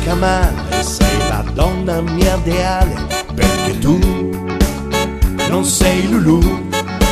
mica male, sei la donna mia ideale, perché tu non sei Lulu.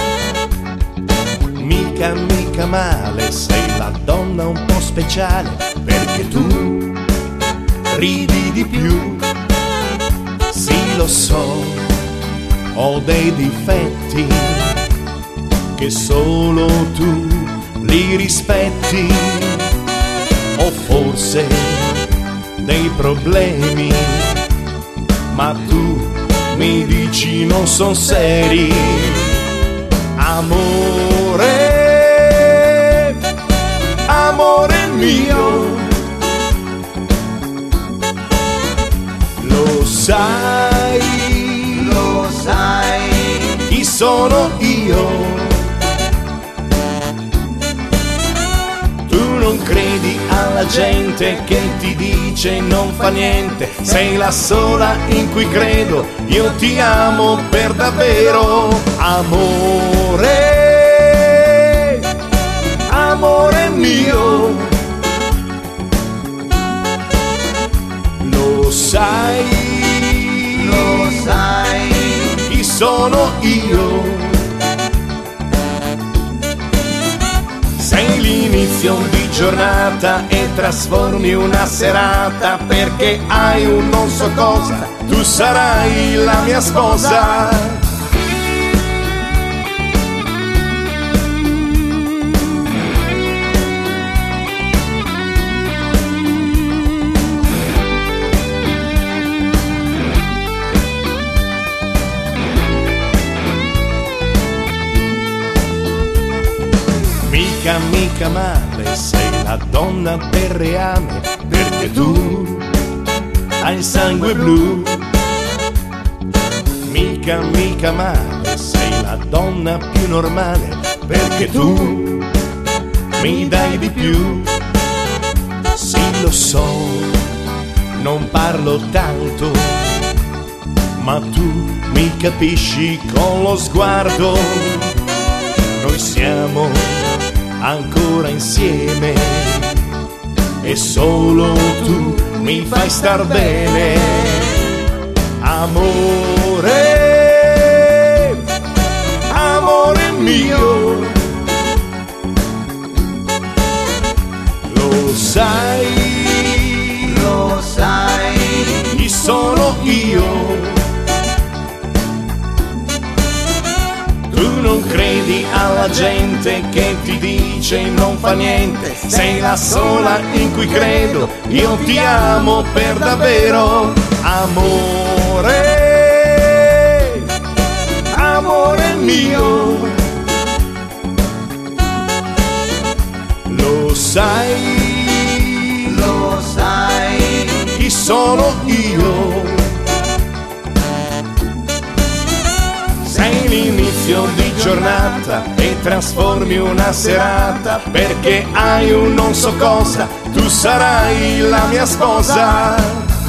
Mica male, sei la donna un po' speciale, perché tu ridi di più. Sì, lo so, ho dei difetti che solo tu li rispetti. Ho forse dei problemi, ma tu mi dici non son seri. Amore, amore mio, lo sai, chi sono io? Tu non credi alla gente che ti dice non fa niente, sei la sola in cui credo, io ti amo per davvero. Amore, amore mio, lo sai, chi sono io? Sei l'inizio di giornata e trasformi una serata, perché hai un non so cosa, tu sarai la mia sposa. Mica male, sei la donna del reame, perché tu hai il sangue blu. Mica male, sei la donna più normale, perché tu mi dai di più. Sì, lo so, non parlo tanto, ma tu mi capisci con lo sguardo. Noi siamo ancora insieme e solo tu mi fai star bene. Amore, amore mio, lo sai, chi sono io? Tu non credi alla gente che ti dice non fa niente, sei la sola in cui credo, io ti amo per davvero. Amore, amore mio, lo sai, chi sono io? Sei l'inizio di giornata e trasformi una serata, perché hai un non so cosa, tu sarai la mia sposa.